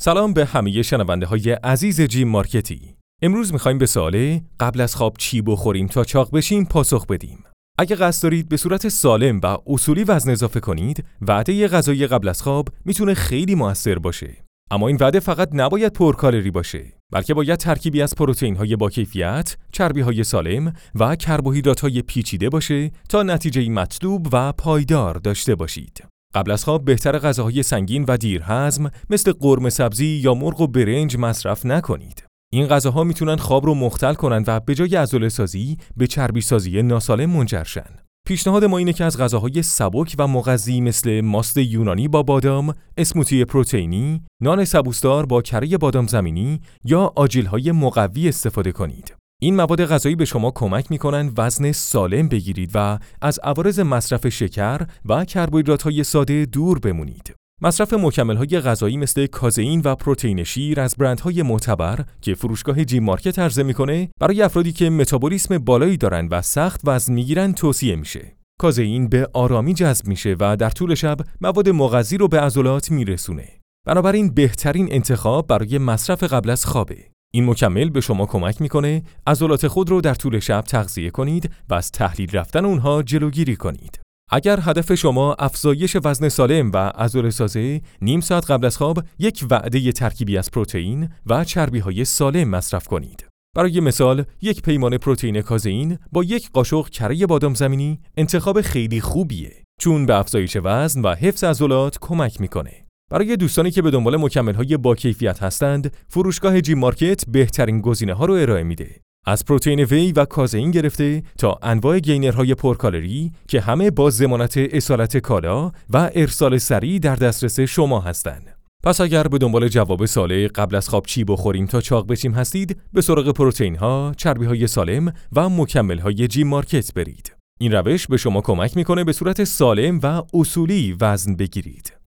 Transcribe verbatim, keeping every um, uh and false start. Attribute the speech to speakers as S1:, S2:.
S1: سلام به همه شنونده های عزیز جیم مارکتی. امروز میخوایم به سوال قبل از خواب چی بخوریم تا چاق بشیم پاسخ بدیم. اگه قصد دارید به صورت سالم و اصولی وزن اضافه کنید، وعده غذایی قبل از خواب میتونه خیلی موثر باشه. اما این وعده فقط نباید پرکالری باشه، بلکه باید ترکیبی از پروتئین‌های با کیفیت، چربی‌های سالم و کربوهیدرات‌های پیچیده باشه تا نتیجه مطلوب و پایدار داشته باشید. قبل از خواب بهتر غذاهای سنگین و دیرهضم مثل قرمه سبزی یا مرغ و برنج مصرف نکنید. این غذاها میتونن خواب رو مختل کنن و به جای عضله‌سازی به چربی سازی ناسالم منجر شن. پیشنهاد ما اینه که از غذاهای سبک و مغذی مثل ماست یونانی با بادام، اسموتی پروتئینی، نان سبوسدار با کره بادام زمینی یا آجیل‌های مقوی استفاده کنید. این مواد غذایی به شما کمک می‌کنند وزن سالم بگیرید و از عوارض مصرف شکر و کربوهیدرات‌های ساده دور بمونید. مصرف مکمل‌های غذایی مثل کازئین و پروتئین شیر از برندهای معتبر که فروشگاه جیم مارکت عرضه می‌کنه، برای افرادی که متابولیسم بالایی دارن و سخت وزن می‌گیرن توصیه میشه. کازئین به آرامی جذب میشه و در طول شب مواد مغذی رو به عضلات میرسونه. بنابراین بهترین انتخاب برای مصرف قبل از خوابه. این مکمل به شما کمک میکنه عضلات خود رو در طول شب تغذیه کنید و از تحلیل رفتن اونها جلوگیری کنید. اگر هدف شما افزایش وزن سالم و عضله‌سازی، نیم ساعت قبل از خواب یک وعده ترکیبی از پروتئین و چربی‌های سالم مصرف کنید. برای مثال، یک پیمانه پروتئین کازئین با یک قاشق کره بادام زمینی انتخاب خیلی خوبیه، چون به افزایش وزن و حفظ عضلات کمک میکنه. برای دوستانی که به دنبال مکمل‌های با کیفیت هستند، فروشگاه جیم مارکت بهترین گزینه‌ها رو ارائه میده. از پروتئین وی و کازئین گرفته تا انواع گینرهای پرکالری که همه با ضمانت اصالت کالا و ارسال سریع در دسترس شما هستند. پس اگر به دنبال جواب سوال قبل از خواب چی بخوریم تا چاق بشیم هستید، به سراغ پروتئین‌ها، چربی‌های سالم و مکمل‌های جیم مارکت برید. این روش به شما کمک می‌کنه به صورت سالم و اصولی وزن بگیرید.